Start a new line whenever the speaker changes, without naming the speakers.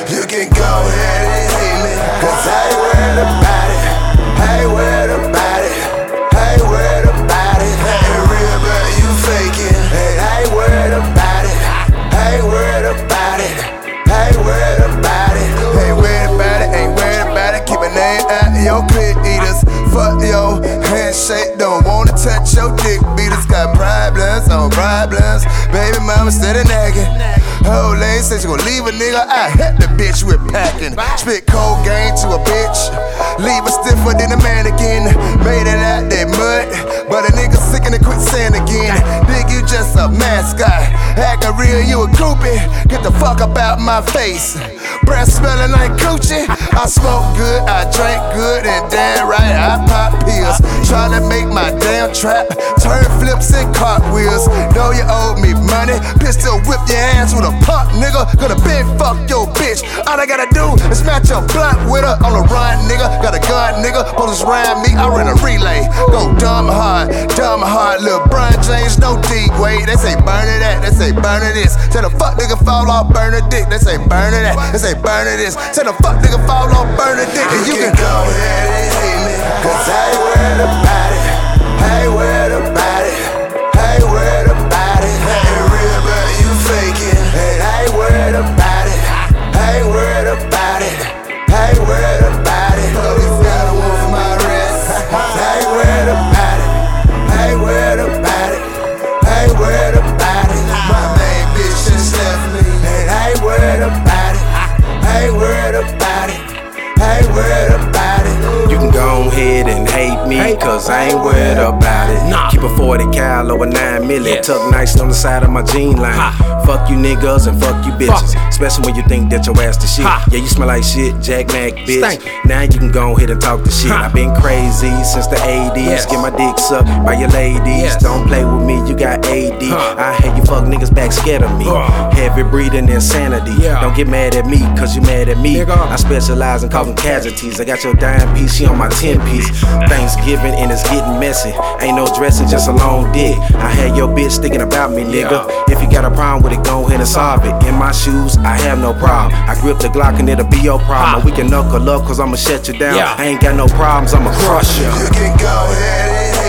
You can go ahead and hate me, cause I ain't worried about it. I ain't worried about it. I ain't worried about it. I ain't real, but you faking. Hey, I ain't worried about it. I ain't worried about it. I ain't worried about it. Ain't worried about it. Ain't worried about it. Keep a name out your clip eaters. Fuck your handshake. Don't wanna touch your dick beaters. Got problems on problems. Baby mama steady nagging. Old lady said she gon' leave a nigga. I hit the bitch with packing. Spit cold game to a bitch. Leave her stiffer than a mannequin. Made it out that mud, but a nigga sick and quit saying again. Think you just a mascot. Acting real, you a groupie. Get the fuck up out my face. Breath smelling like coochie. I smoke good, I drink good, and damn right I pop pills. Tryna make my damn trap turn flips and cartwheels. Know you owe me money. Pistol whip your ass with a pump, nigga. Gonna big fuck your bitch. All I gotta do is match your blunt with her on the run, nigga. Got a gun, nigga. Police round me, I run a relay. Go dumb hard, Lil' Bron James, no D-Way. They say burn it that, they say burn it this. Tell the fuck nigga fall off, burn a dick. They say burn it that, they say burn it this. Tell the fuck nigga fall off, burn a dick. And you can go ahead and hate me, cause I ain't worried about it. I ain't worried about it. I ain't worried about it. I ain't real, but you faking. And I ain't worried about it. I ain't worried about it. I ain't worried about it. Police got a wolf for my wrist. I ain't worried about it. I ain't worried about it. I ain't worried about it. My main bitch just left me. And I ain't worried about it. I ain't worried about it. I ain't worried about it.
You can go ahead and hate me, cause I ain't worried about it. Keep a 40 cal or a 9 milli, tuck nice on the side of my jean line. Fuck you niggas and fuck you bitches, especially when you think that your ass the shit. Yeah, you smell like shit, Jack Mac, bitch. Now you can go ahead and talk the shit. I've been crazy since the 80s. Get my dick sucked by your ladies. Don't play with me, you got AD. I hate you fuck niggas back scared of me. Heavy breathing insanity. Don't get mad at me, cause you mad at me. I specialize in causing casualties. I got your dime piece, she on my 10 piece. Thanksgiving and it's getting messy. Ain't no dressing, just a long dick. I had your bitch thinking about me, nigga. If you got a problem with it, go ahead and solve it. In my shoes, I have no problem. I grip the Glock and it'll be your problem. We can knuckle up, cause I'ma shut you down. I ain't got no problems, I'ma crush you.
You can go ahead and